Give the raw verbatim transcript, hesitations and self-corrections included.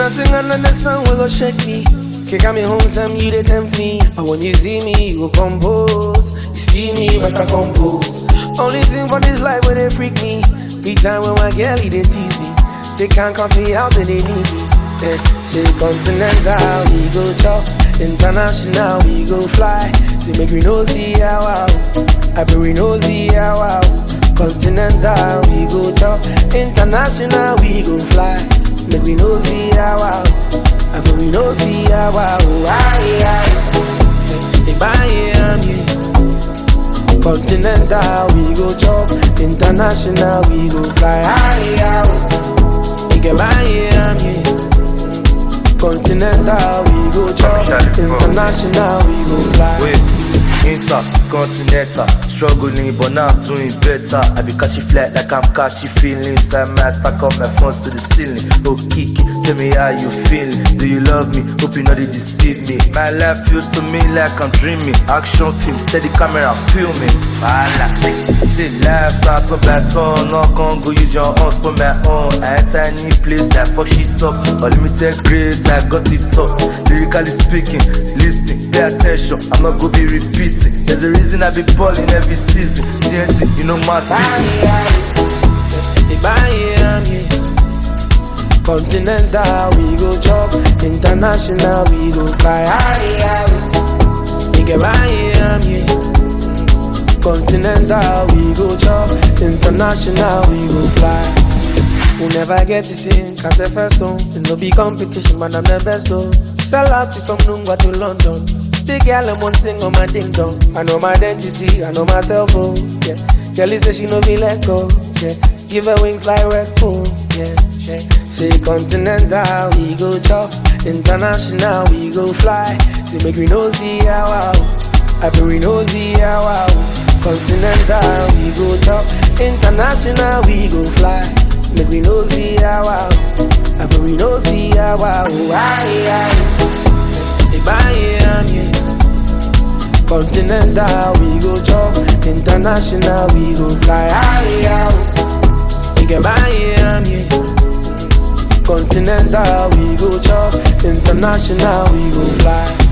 nothing under the sun will go shake me. Kick me home, some you they tempt me. But when you see me, you go compose. You see me, but I compose. Only thing for this life where they freak me. Big time when my girl, they tease me. They can't count me out, but they need me. Eh, say continental, we go chop. International, we go fly. Say make we know see how wow. I bet we know see how wow. Continental, we go chop. International, we go fly. Make we know see how wow. I bet we know see how wow. Aye, aye. If I am you. Continental, we go chop. International, we go fly. Aye, aye. If I am you. Continental, we go chop. International, we go fly. Wait, intercontinental, struggling but now I'm doing better. I be catchy flat like I'm catchy feelings. I might stack up my phones to the ceiling. Oh Kiki, tell me how you feeling. Do you love me? Hope you know they deceive me. My life feels to me like I'm dreaming. Action film, steady camera, filming. Voila. See life starts up that turn. No can go use your own, for my own. I enter any place, I fuck shit up. Unlimited grace, I got it up. Lyrically speaking, listening, pay attention. I'm not gonna be repeating. There's a reason I be balling every season. T N T, you know my busy. If I am you. Continental, we go chop. International, we go fly. Aye, aye. If I am you. Continental, we go chop. International, we go fly. We never get to sing, cause the first one. There's no big competition, but I'm the best though. Sell out from Nungwa to London. The girl I'm on sing on my ding dong. I know my identity, I know myself, oh yeah. Kelly say she no be let go, yeah. Give her wings like Red Bull, yeah, yeah. Say continental, we go chop. International, we go fly. Say make we know see how wow. I bet we know see how wow. Continental, we go chop. International, we go fly. Make we know see how wow. I bet we know see how wow. Aye, aye. If I am you. Continental, we go chop. International, we go fly. Aye, aye. If I am you. Continental, we go chop. International, we go fly.